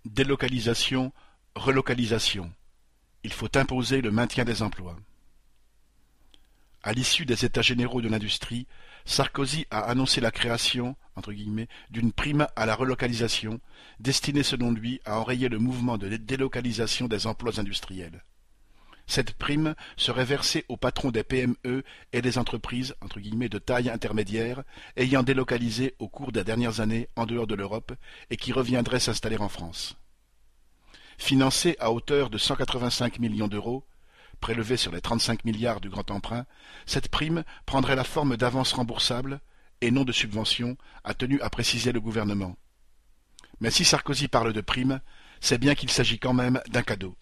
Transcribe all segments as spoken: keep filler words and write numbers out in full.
Délocalisation, relocalisation. Il faut imposer le maintien des emplois. À l'issue des États généraux de l'industrie, Sarkozy a annoncé la création, entre guillemets, d'une prime à la relocalisation, destinée selon lui à enrayer le mouvement de délocalisation des emplois industriels. Cette prime serait versée aux patrons des P M E et des entreprises, entre guillemets, de taille intermédiaire, ayant délocalisé au cours des dernières années en dehors de l'Europe et qui reviendraient s'installer en France. Financée à hauteur de cent quatre-vingt-cinq millions d'euros, prélevée sur les trente-cinq milliards du grand emprunt, cette prime prendrait la forme d'avances remboursables et non de subventions, a tenu à préciser le gouvernement. Mais si Sarkozy parle de prime, c'est bien qu'il s'agit quand même d'un cadeau.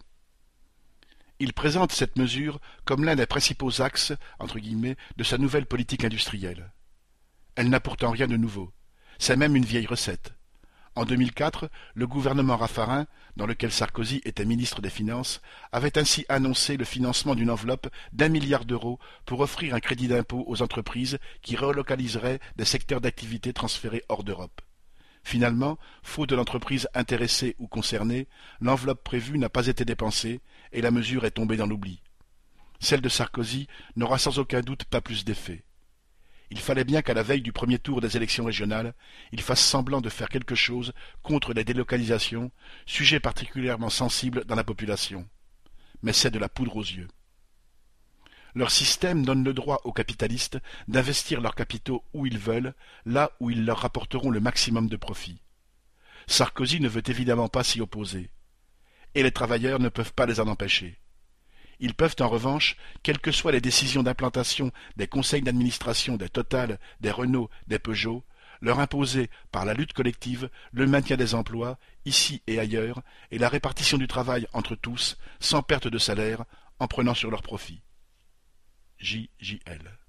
Il présente cette mesure comme l'un des principaux axes, entre guillemets, de sa nouvelle politique industrielle. Elle n'a pourtant rien de nouveau. C'est même une vieille recette. En deux mille quatre, le gouvernement Raffarin, dans lequel Sarkozy était ministre des Finances, avait ainsi annoncé le financement d'une enveloppe d'un milliard d'euros pour offrir un crédit d'impôt aux entreprises qui relocaliseraient des secteurs d'activité transférés hors d'Europe. Finalement, faute de l'entreprise intéressée ou concernée, l'enveloppe prévue n'a pas été dépensée et la mesure est tombée dans l'oubli. Celle de Sarkozy n'aura sans aucun doute pas plus d'effet. Il fallait bien qu'à la veille du premier tour des élections régionales, il fasse semblant de faire quelque chose contre les délocalisations, sujet particulièrement sensible dans la population. Mais c'est de la poudre aux yeux. Leur système donne le droit aux capitalistes d'investir leurs capitaux où ils veulent, là où ils leur rapporteront le maximum de profit. Sarkozy ne veut évidemment pas s'y opposer. Et les travailleurs ne peuvent pas les en empêcher. Ils peuvent en revanche, quelles que soient les décisions d'implantation des conseils d'administration des Total, des Renault, des Peugeot, leur imposer, par la lutte collective, le maintien des emplois, ici et ailleurs, et la répartition du travail entre tous, sans perte de salaire, en prenant sur leur profit. J J L